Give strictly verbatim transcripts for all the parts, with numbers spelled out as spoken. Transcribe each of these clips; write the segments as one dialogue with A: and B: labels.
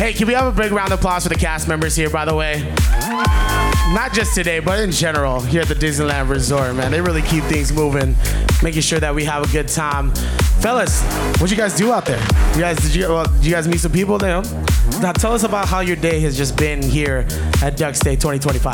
A: Hey, can we have a big round of applause for the cast members here, by the way? Not just today, but in general here at the Disneyland Resort, man. They really keep things moving, making sure that we have a good time. Fellas, what'd you guys do out there? You guys, did you, well, did you guys meet some people there? Now tell us about how your day has just been here at Ducks Day twenty twenty-five.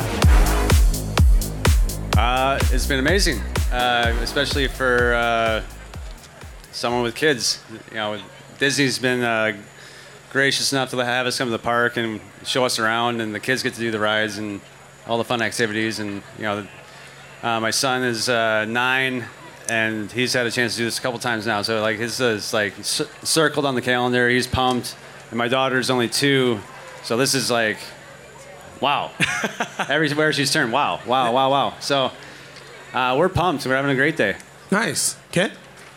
B: Uh, it's been amazing, uh, especially for uh, someone with kids. You know, Disney's been uh, gracious enough to have us come to the park and show us around, and the kids get to do the rides and all the fun activities. And you know, uh, my son is uh, nine, and he's had a chance to do this a couple times now. So like his is like c- circled on the calendar. He's pumped, and my daughter's only two, so this is like, wow. Everywhere she's turned, wow, wow, wow, wow. So uh, we're pumped. We're having a great day.
A: Nice. Okay.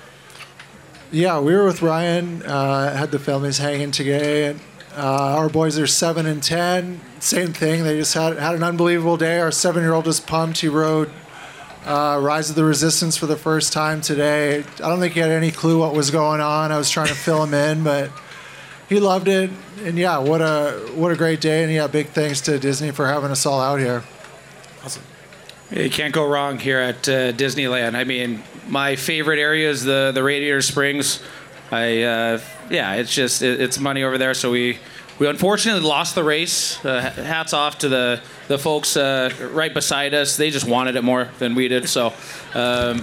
C: Yeah, we were with Ryan, uh, had the families hanging today, and uh, our boys are seven and ten. Same thing. They just had had an unbelievable day. Our seven-year-old is pumped. He rode uh, Rise of the Resistance for the first time today. I don't think he had any clue what was going on. I was trying to fill him in, but he loved it. And yeah, what a what a great day. And yeah, big thanks to Disney for having us all out here.
A: Awesome.
D: You can't go wrong here at uh, Disneyland. I mean, my favorite area is the, the Radiator Springs. I uh, yeah, it's just it, it's money over there. So we we unfortunately lost the race. Uh, hats off to the the folks uh, right beside us. They just wanted it more than we did. So um,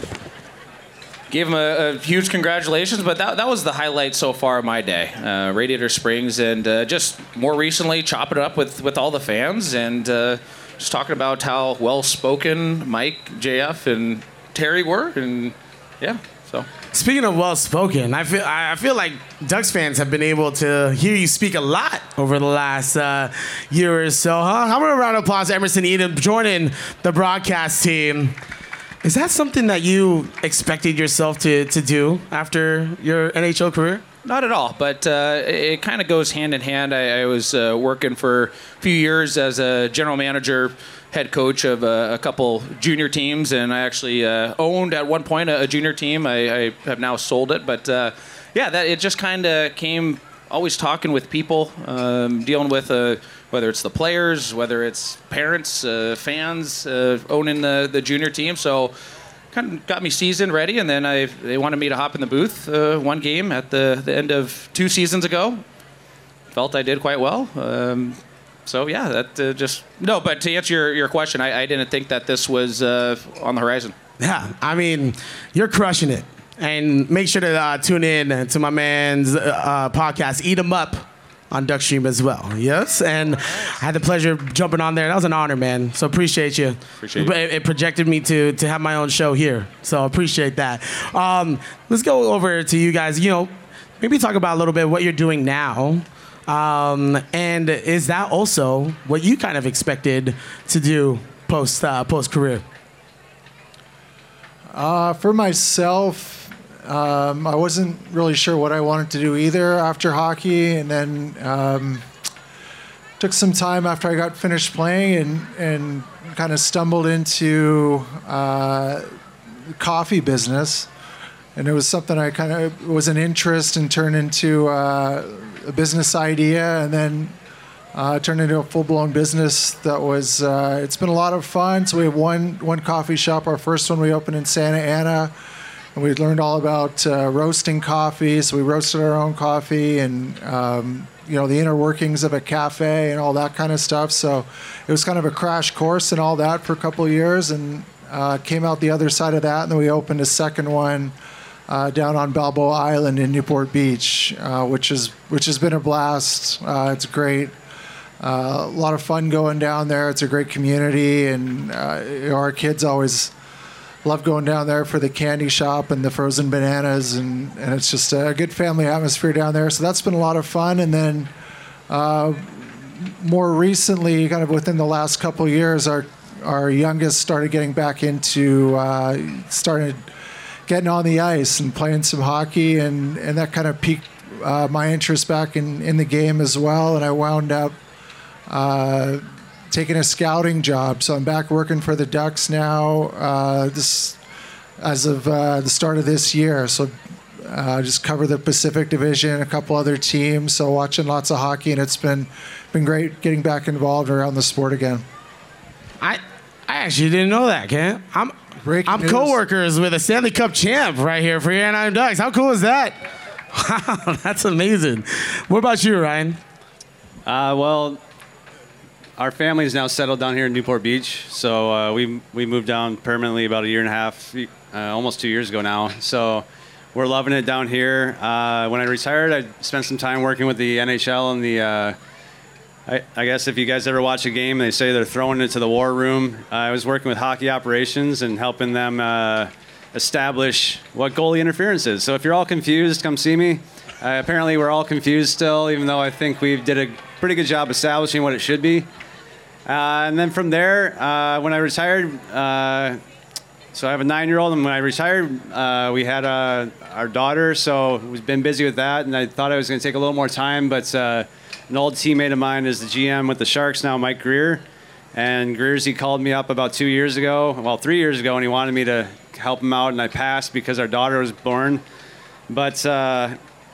D: gave them a, a huge congratulations. But that that was the highlight so far of my day. Uh, Radiator Springs, and uh, just more recently chopping it up with with all the fans and. Uh, Just talking about how well-spoken Mike, J F, and Terry were, and yeah, so.
A: Speaking of well-spoken, I feel I feel like Ducks fans have been able to hear you speak a lot over the last uh, year or so, huh? How about a round of applause to Emerson Edom joining the broadcast team? Is that something that you expected yourself to, to do after your N H L career?
D: Not at all, but uh, it kind of goes hand in hand. I, I was uh, working for a few years as a general manager, head coach of a, a couple junior teams, and I actually uh, owned at one point a, a junior team. I, I have now sold it, but uh, yeah, that it just kind of came. Always talking with people, um, dealing with uh, whether it's the players, whether it's parents, uh, fans, uh, owning the the junior team. So. Kind of got me seasoned ready, and then I they wanted me to hop in the booth uh, one game at the, the end of two seasons ago. Felt I did quite well. Um, so yeah, that uh, just no. But to answer your, your question, I, I didn't think that this was uh, on the horizon.
A: Yeah, I mean, you're crushing it, and make sure to uh, tune in to my man's uh, podcast, Eat 'Em Up, on Duckstream as well. Yes, and I had the pleasure of jumping on there. That was an honor, man. So appreciate you.
D: Appreciate it.
A: It, it projected me to to have my own show here. So appreciate that. Um, let's go over to you guys. You know, maybe talk about a little bit what you're doing now. Um, and is that also what you kind of expected to do post uh, post career?
C: Uh, for myself, Um, I wasn't really sure what I wanted to do either after hockey, and then um, took some time after I got finished playing and, and kind of stumbled into uh, the coffee business. And it was something I kind of was an interest and turned into uh, a business idea, and then uh, turned into a full-blown business that was, uh, it's been a lot of fun. So we have one, one coffee shop. Our first one we opened in Santa Ana. And we learned all about uh, roasting coffee, so we roasted our own coffee, and um, you know the inner workings of a cafe and all that kind of stuff. So it was kind of a crash course and all that for a couple of years, and uh, came out the other side of that. And then we opened a second one uh, down on Balboa Island in Newport Beach, uh, which is which has been a blast. Uh, it's great. Uh, a lot of fun going down there. It's a great community, and uh, you know, our kids always love going down there for the candy shop and the frozen bananas, and, and it's just a good family atmosphere down there. So that's been a lot of fun. And then uh, more recently, kind of within the last couple of years, our our youngest started getting back into, uh, started getting on the ice and playing some hockey, and, and that kind of piqued uh, my interest back in, in the game as well. And I wound up uh, taking a scouting job. So I'm back working for the Ducks now, uh, this as of uh, the start of this year. So uh, just cover the Pacific Division, a couple other teams. So watching lots of hockey, and it's been been great getting back involved around the sport again.
A: I I actually didn't know that, Kent. I'm
C: Breaking
A: I'm
C: news.
A: co-workers with a Stanley Cup champ right here for your Anaheim Ducks. How cool is that? Wow, that's amazing. What about you, Ryan?
B: Uh, well, our family is now settled down here in Newport Beach, so uh, we we moved down permanently about a year and a half, uh, almost two years ago now. So we're loving it down here. Uh, when I retired, I spent some time working with the N H L and the. Uh, I, I guess if you guys ever watch a game, they say they're throwing it to the war room. Uh, I was working with hockey operations and helping them uh, establish what goalie interference is. So if you're all confused, come see me. Uh, apparently, we're all confused still, even though I think we did a pretty good job establishing what it should be. Uh, and then from there, uh, when I retired, uh, so I have a nine-year-old, and when I retired, uh, we had uh, our daughter, so we've been busy with that, and I thought I was going to take a little more time, but uh, an old teammate of mine is the G M with the Sharks now, Mike Greer, and Greer's, he called me up about two years ago, well, three years ago, and he wanted me to help him out, and I passed because our daughter was born, but uh,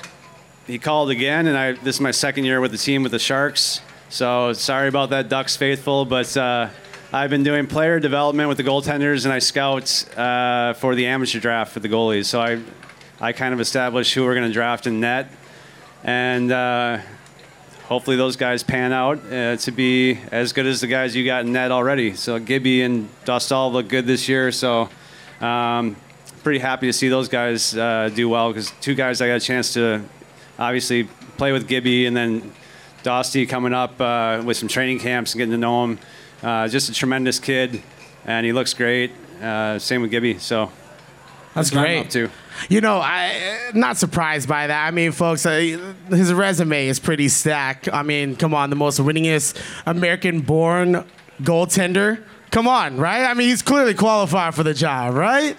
B: he called again, and I this is my second year with the team with the Sharks. So sorry about that, Ducks faithful, but uh, I've been doing player development with the goaltenders, and I scout uh, for the amateur draft for the goalies. So I, I kind of establish who we're going to draft in net, and uh, hopefully those guys pan out uh, to be as good as the guys you got in net already. So Gibby and Dostal look good this year, so um, pretty happy to see those guys uh, do well, because two guys I got a chance to obviously play with Gibby, and then Dosty coming up uh, with some training camps and getting to know him. Uh, just a tremendous kid, and he looks great. Uh, same with Gibby, so
A: That's
B: what I'm
A: great.
B: up to.
A: You know, I not surprised by that. I mean, folks, uh, his resume is pretty stacked. I mean, come on, the most winningest American-born goaltender. Come on, right? I mean, he's clearly qualified for the job, right?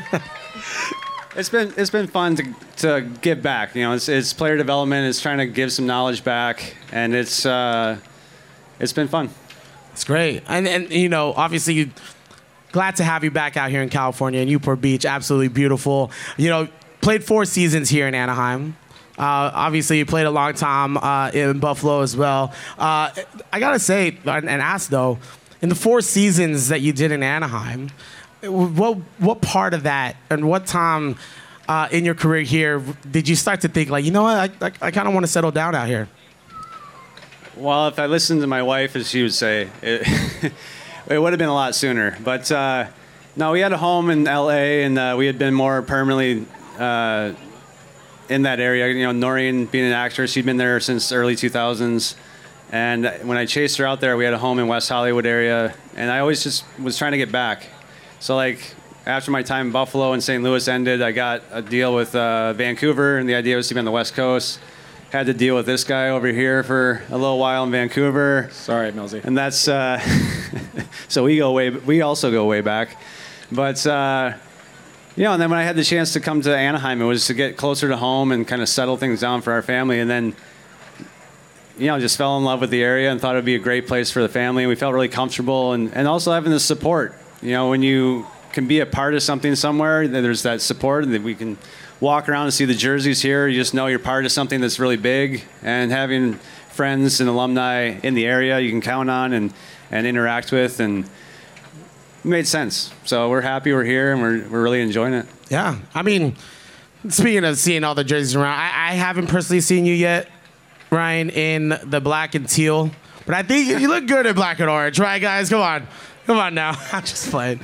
B: It's been it's been fun to to give back. You know, it's, it's player development. It's trying to give some knowledge back, and it's uh, it's been fun.
A: It's great. And, and you know, obviously, you, glad to have you back out here in California, in Newport Beach. Absolutely beautiful. You know, played four seasons here in Anaheim. Uh, obviously, you played a long time uh, in Buffalo as well. Uh, I got to say, and, and ask, though, in the four seasons that you did in Anaheim, what what part of that and what time uh, in your career here did you start to think, like, you know what, I, I, I kind of want to settle down out here?
B: Well, if I listened to my wife, as she would say, it, it would have been a lot sooner. But uh, no, we had a home in L A, and uh, we had been more permanently uh, in that area. You know, Noreen being an actress, she'd been there since the early two thousands. And when I chased her out there, we had a home in West Hollywood area, and I always just was trying to get back. So, like, after my time in Buffalo and Saint Louis ended, I got a deal with uh, Vancouver, and the idea was to be on the West Coast. Had to deal with this guy over here for a little while in Vancouver.
D: Sorry, Millsy.
B: And that's uh, so we go way. We also go way back, but uh, you know. And then when I had the chance to come to Anaheim, it was to get closer to home and kind of settle things down for our family. And then, you know, just fell in love with the area and thought it would be a great place for the family. And we felt really comfortable, and and also having the support. You know, when you can be a part of something somewhere, there's that support, and that we can walk around and see the jerseys here. You just know you're part of something that's really big, and having friends and alumni in the area you can count on and, and interact with, and it made sense. So we're happy we're here, and we're we're really enjoying it.
A: Yeah, I mean, speaking of seeing all the jerseys around, I, I haven't personally seen you yet, Ryan, in the black and teal, but I think you look good in black and orange, right, guys? Come on. Come on now. I'm just playing.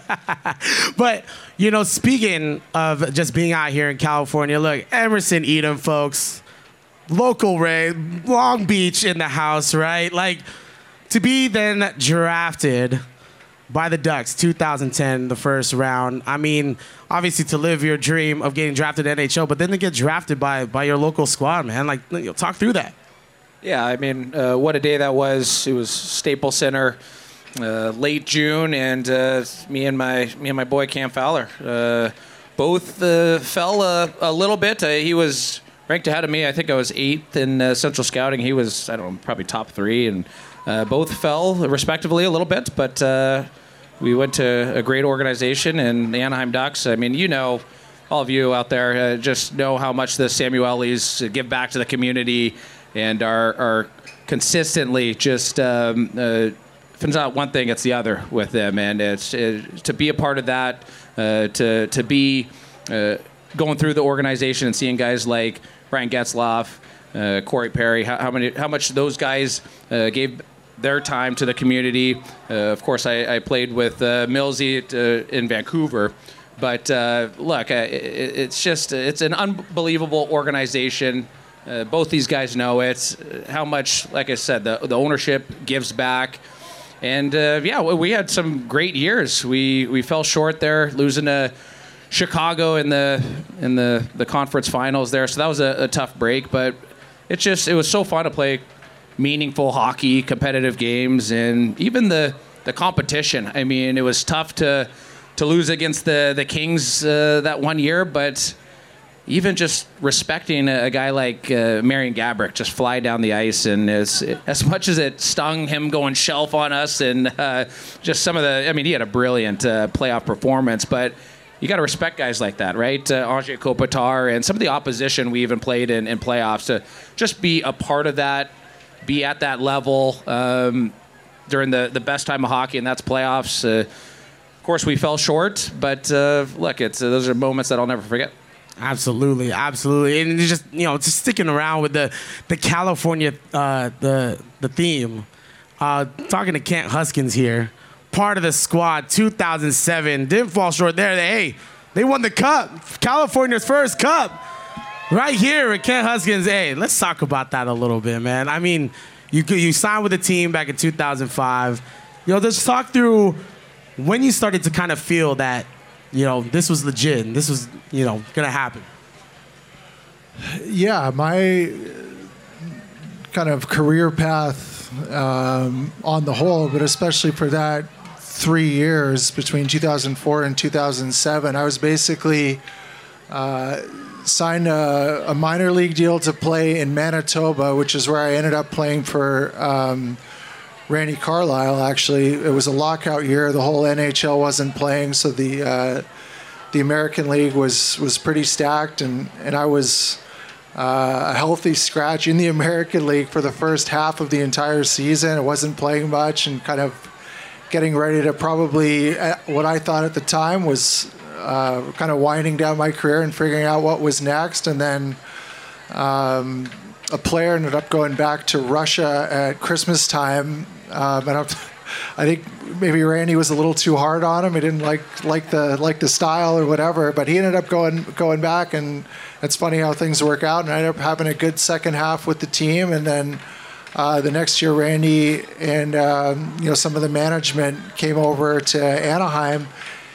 A: But, you know, speaking of just being out here in California, look, Emerson Edom, folks, local Ray, Long Beach in the house, right? Like, to be then drafted by the Ducks, two thousand ten, the first round. I mean, obviously to live your dream of getting drafted in N H L, but then to get drafted by, by your local squad, man. Like, you know, talk through that.
D: Yeah, I mean, uh, what a day that was. It was Staples Center. Uh, late June, and uh, me and my me and my boy Cam Fowler uh, both uh, fell a, a little bit. Uh, he was ranked ahead of me. I think I was eighth in uh, Central Scouting. He was, I don't know, probably top three, and uh, both fell respectively a little bit. But uh, we went to a great organization, and the Anaheim Ducks. I mean, you know, all of you out there, uh, just know how much the Samuelis give back to the community and are, are consistently just, um, uh, if it's not one thing, it's the other with them. And it's it, to be a part of that, uh, to, to be uh, going through the organization and seeing guys like Brian Getzlaff, uh, Corey Perry, how, how many, how much those guys uh, gave their time to the community. Uh, of course, I, I played with uh, Millsy uh, in Vancouver, but uh, look, uh, it, it's just it's an unbelievable organization. Uh, both these guys know it. How much, like I said, the the ownership gives back, and uh, yeah, we had some great years. We we fell short there, losing to Chicago in the in the, the conference finals there, so that was a, a tough break. But it just it was so fun to play meaningful hockey, competitive games, and even the the competition. I mean, it was tough to to lose against the the Kings uh, that one year, but even just respecting a, a guy like uh, Marian Gaborik just fly down the ice, and as as much as it stung him going shelf on us, and uh, just some of the, I mean, he had a brilliant uh, playoff performance, but you got to respect guys like that, right? Uh, Andrei Kopitar and some of the opposition we even played in, in playoffs, to just be a part of that, be at that level um, during the, the best time of hockey, and that's playoffs. Uh, of course, we fell short, but uh, look, it's uh, those are moments that I'll never forget.
A: Absolutely, absolutely, and it's just you know, just sticking around with the the California uh, the the theme. Uh, talking to Kent Huskins here, part of the squad, two thousand seven, didn't fall short there. They, hey, they won the cup, California's first cup, right here at Kent Huskins. Hey, let's talk about that a little bit, man. I mean, you you signed with the team back in two thousand five. You know, just talk through when you started to kind of feel that, you know, this was legit and this was, you know, going to happen.
C: Yeah, my kind of career path um, on the whole, but especially for that three years between two thousand four and two thousand seven, I was basically uh, signed a, a minor league deal to play in Manitoba, which is where I ended up playing for um, Randy Carlyle. Actually, it was a lockout year. The whole N H L wasn't playing, so the uh, the American League was was pretty stacked, and and I was uh, a healthy scratch in the American League for the first half of the entire season. I wasn't playing much, and kind of getting ready to probably, what I thought at the time was uh, kind of winding down my career and figuring out what was next. And then um, a player ended up going back to Russia at Christmas time. Um, and I think maybe Randy was a little too hard on him. He didn't like like the like the style or whatever. But he ended up going going back, and it's funny how things work out. And I ended up having a good second half with the team, and then uh, the next year, Randy and um, you know some of the management came over to Anaheim,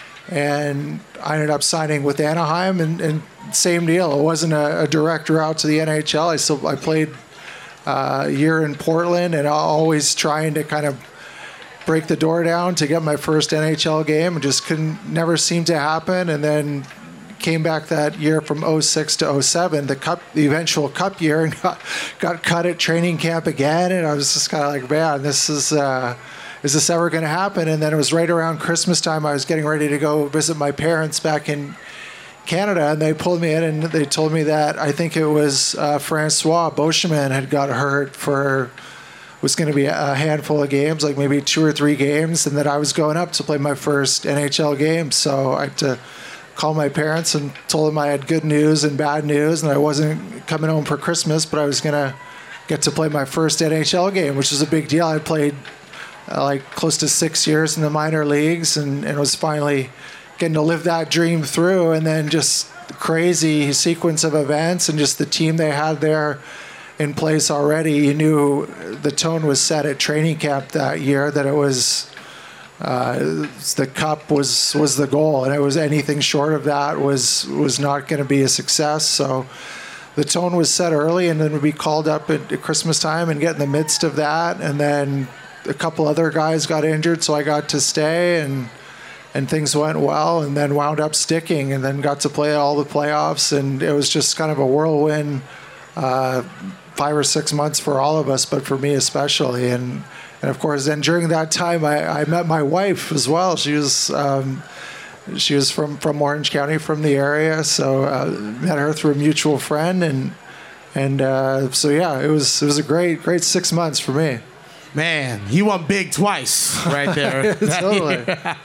C: and I ended up signing with Anaheim. And, and same deal. It wasn't a, a direct route to the N H L. I still I played uh, a year in Portland, and always trying to kind of break the door down to get my first N H L game, and just couldn't, never seemed to happen. And then came back that year from oh six to oh seven, the cup, the eventual cup year, and got, got cut at training camp again. And I was just kind of like, man, this is, uh, is this ever going to happen? And then it was right around Christmas time. I was getting ready to go visit my parents back in Canada, and they pulled me in and they told me that I think it was uh, Francois Beauchemin had got hurt for, was going to be a handful of games, like maybe two or three games, and that I was going up to play my first N H L game. So I had to call my parents and told them I had good news and bad news, and I wasn't coming home for Christmas, but I was going to get to play my first N H L game, which was a big deal. I played uh, like close to six years in the minor leagues, and, and was finally getting to live that dream through. And then just the crazy sequence of events and just the team they had there in place already. You knew the tone was set at training camp that year, that it was uh, the cup was was the goal, and it was anything short of that was was not going to be a success. So the tone was set early, and then we'd be called up at, at Christmas time and get in the midst of that. And then a couple other guys got injured, so I got to stay, and and things went well, and then wound up sticking, and then got to play all the playoffs, and it was just kind of a whirlwind uh, five or six months for all of us, but for me especially. And and of course, then during that time, I, I met my wife as well. She was um, she was from, from Orange County, from the area. So uh, met her through a mutual friend, and and uh, so yeah, it was it was a great great six months for me.
A: Man, he won big twice right there.
C: Totally.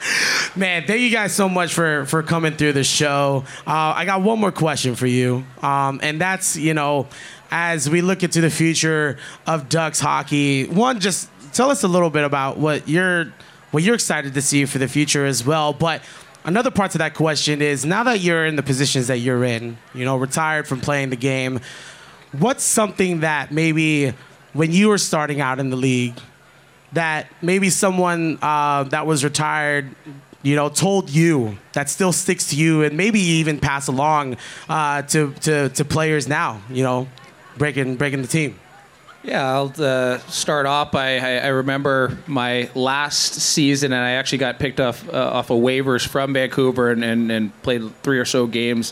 A: Man, thank you guys so much for, for coming through the show. Uh, I got one more question for you, um, and that's, you know, as we look into the future of Ducks hockey, one, just tell us a little bit about what you're what you're excited to see for the future as well. But another part to that question is, now that you're in the positions that you're in, you know, retired from playing the game, what's something that maybe when you were starting out in the league that maybe someone uh, that was retired, you know, told you that still sticks to you, and maybe even pass along uh, to, to to players now, you know, breaking breaking the team?
D: Yeah, I'll uh, start off. I, I, I remember my last season, and I actually got picked off uh, off of waivers from Vancouver and, and, and played three or so games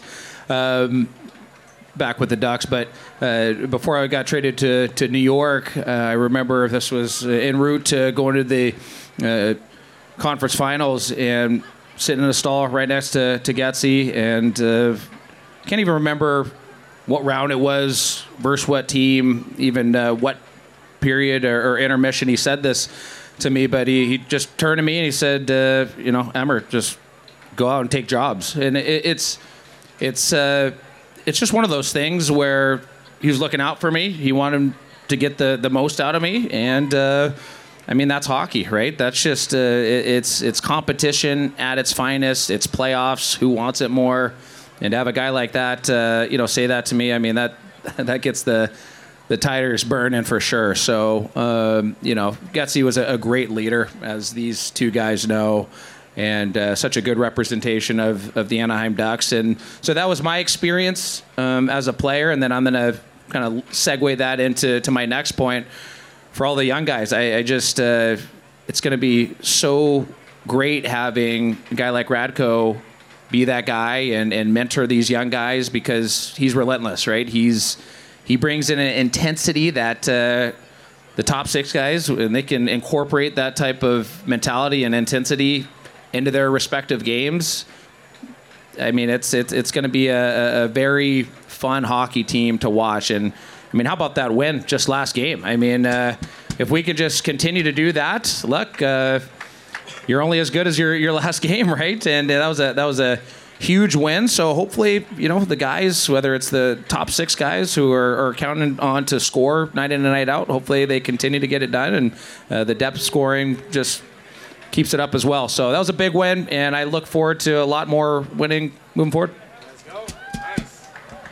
D: um, back with the Ducks. But uh, before I got traded to, to New York, uh, I remember this was en route to going to the uh, conference finals and sitting in a stall right next to, to Getsy, and uh, can't even remember what round it was versus what team, even uh, what period or, or intermission he said this to me, but he, he just turned to me and he said, uh, you know, Emmer, just go out and take jobs. And it, it's it's uh, it's just one of those things where he was looking out for me. He wanted to get the, the most out of me, and uh, I mean, that's hockey, right? That's just uh, it, it's it's competition at its finest. It's playoffs. Who wants it more? And to have a guy like that, uh, you know, say that to me, I mean, that that gets the the tires burning for sure. So, um, you know, Getsy was a, a great leader, as these two guys know, and uh, such a good representation of, of the Anaheim Ducks. And so that was my experience um, as a player. And then I'm going to kind of segue that into to my next point. For all the young guys, I, I just, uh, it's going to be so great having a guy like Radko be that guy and, and mentor these young guys, because he's relentless, right? He's he brings in an intensity that uh, the top six guys, and they can incorporate that type of mentality and intensity into their respective games. I mean, it's it's it's going to be a, a very fun hockey team to watch. And I mean, how about that win just last game? I mean, uh, if we could just continue to do that, look. Uh, You're only as good as your, your last game, right? And that was a that was a huge win. So hopefully, you know, the guys, whether it's the top six guys who are, are counting on to score night in and night out, hopefully they continue to get it done, and uh, the depth scoring just keeps it up as well. So that was a big win, and I look forward to a lot more winning moving forward.
A: Let's go. Nice.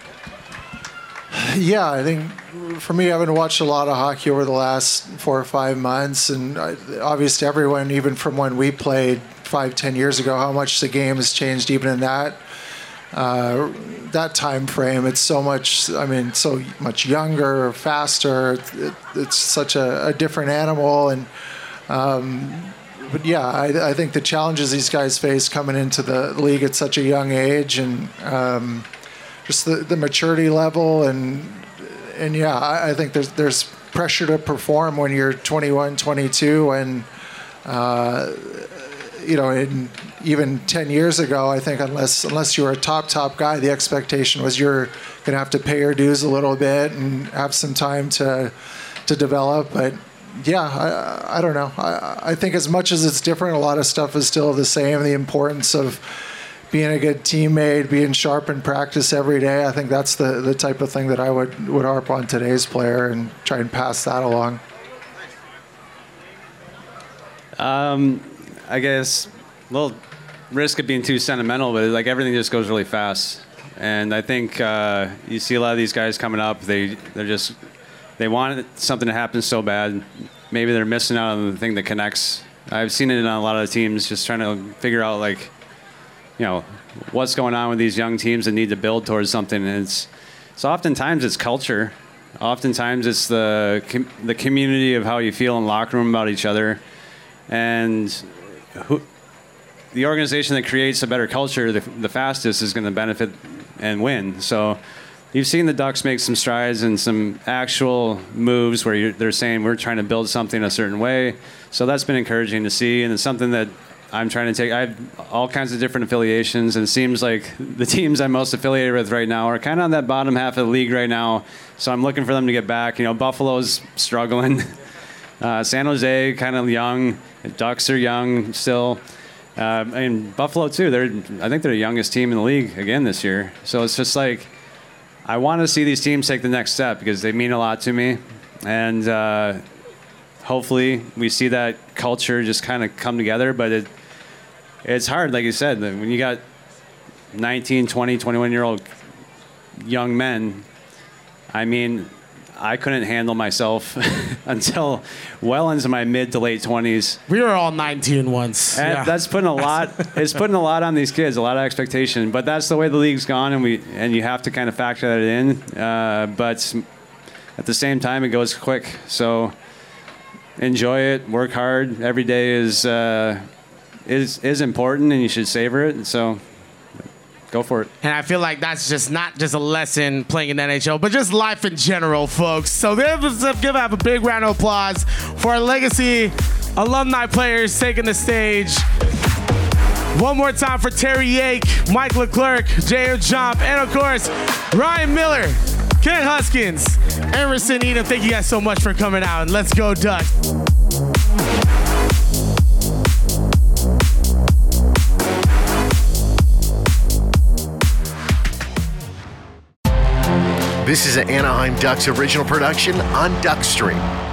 C: Yeah, I think for me, having watched a lot of hockey over the last four or five months, and obviously everyone, even from when we played five, ten years ago, how much the game has changed even in that uh, that time frame. It's so much, I mean, so much younger, faster. It, it's such a, a different animal. And um, but yeah, I, I think the challenges these guys face coming into the league at such a young age, and um, just the, the maturity level, and And yeah, I, I think there's there's pressure to perform when you're twenty-one, twenty-two, and uh, you know, in, even ten years ago, I think unless unless you were a top top guy, the expectation was you're gonna have to pay your dues a little bit and have some time to to develop. But yeah, I, I don't know. I, I think as much as it's different, a lot of stuff is still the same. The importance of being a good teammate, being sharp in practice every day. I think that's the, the type of thing that I would, would harp on today's player and try and pass that along.
B: Um, I guess a little risk of being too sentimental, but like everything just goes really fast. And I think uh, you see a lot of these guys coming up. They they're just they want something to happen so bad. Maybe they're missing out on the thing that connects. I've seen it in a lot of teams, just trying to figure out like, you know, what's going on with these young teams that need to build towards something. And it's so oftentimes it's culture. Oftentimes it's the com- the community of how you feel in the locker room about each other, and who, the organization that creates a better culture the, the fastest is going to benefit and win. So you've seen the Ducks make some strides and some actual moves where you're, they're saying we're trying to build something a certain way. So that's been encouraging to see, and it's something that I'm trying to take. I have all kinds of different affiliations, and it seems like the teams I'm most affiliated with right now are kind of on that bottom half of the league right now. So I'm looking for them to get back. You know, Buffalo's struggling. Uh, San Jose kind of young. Ducks are young still. Uh, and Buffalo too. They're I think they're the youngest team in the league again this year. So it's just like I want to see these teams take the next step because they mean a lot to me, and uh, hopefully we see that culture just kind of come together. But it it's hard, like you said, when you got nineteen, twenty, twenty-one year old young men. I mean, I couldn't handle myself until well into my mid to late twenties.
A: We were all nineteen once.
B: And
A: yeah.
B: That's putting a lot. It's putting a lot on these kids, a lot of expectation. But that's the way the league's gone, and we and you have to kind of factor that in. Uh, but at the same time, it goes quick. So enjoy it. Work hard. Every day is uh, is is important, and you should savor it. So. Go for it.
A: And I feel like that's just not just a lesson playing in N H L, but just life in general, folks. So let's give have a big round of applause for our legacy alumni players taking the stage. One more time for Terry Yake, Mike Leclerc, J O Jump, and of course, Ryan Miller, Ken Huskins, Emerson Edom. Thank you guys so much for coming out, and let's go Ducks.
E: This is an Anaheim Ducks original production on Duckstream.